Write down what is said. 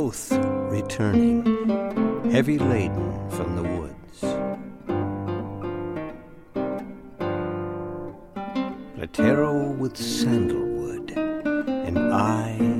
both returning, heavy laden from the woods. Platero with sandalwood, and I